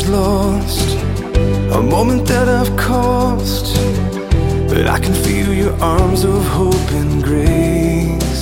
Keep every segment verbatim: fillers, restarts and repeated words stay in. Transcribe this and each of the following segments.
lost, a moment that I've cost, but I can feel your arms of hope and grace.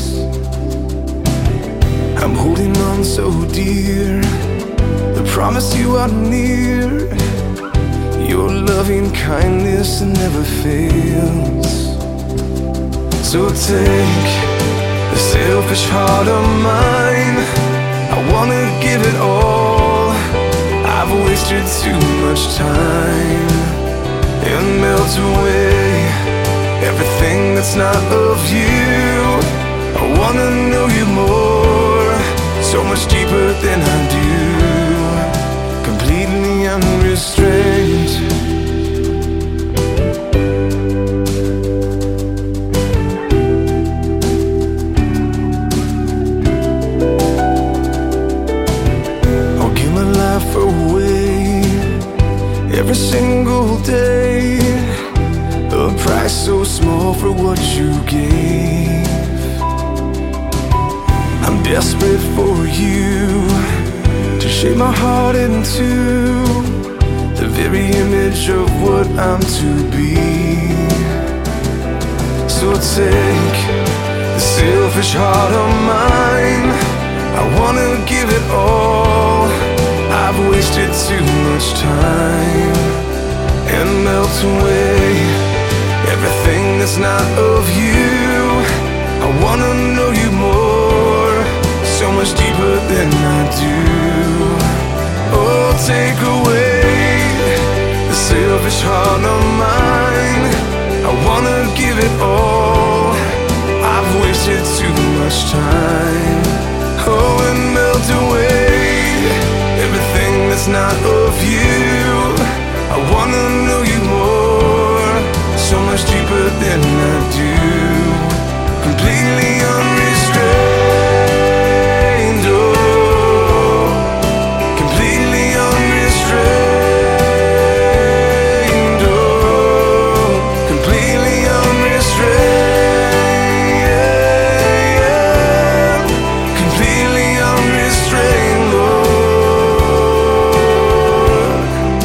I'm holding on so dear, the promise you are near. Your loving kindness never fails. So take the selfish heart of mine, I wanna give it all. I've wasted too much time and melt away everything that's not of you. I wanna know you more, so much deeper than I do, completely unrestrained. I'll give my life away every single day, a price so small for what you gave. I'm desperate for you to shape my heart into the very image of what I'm to be. So take the selfish heart of mine, I wanna give it all. I've wasted too much time and melt away everything that's not of you. I wanna know you more, so much deeper than I do. Oh, take away the selfish heart of mine, I wanna give it all. I've wasted too much time, oh, and melt away everything that's not of you. I wanna know you more, so much deeper than I do, completely unrestrained. Oh, completely unrestrained. Oh, completely unrestrained. Yeah, yeah. Completely unrestrained, Lord.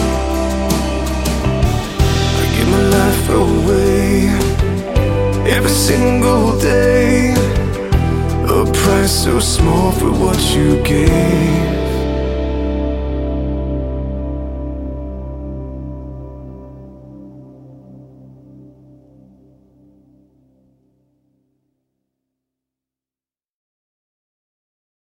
I give my life away every single day, a price so small for what you gave.